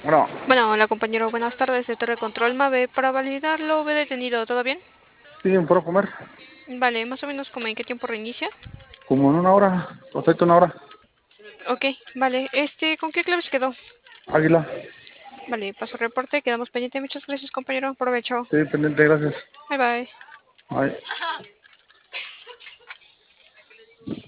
Bueno, Bueno, hola compañero, buenas tardes de Torre Control Mave. Para validarlo, ve detenido, ¿todo bien? sí, me puedo comer. Vale, más o menos como en qué tiempo reinicia. Como en una hora, perfecto, una hora. Ok, vale, ¿con qué clave se quedó? Águila. Vale, paso reporte, quedamos pendiente. Muchas gracias compañero, provecho. Sí, pendiente, gracias. Bye bye. Ay.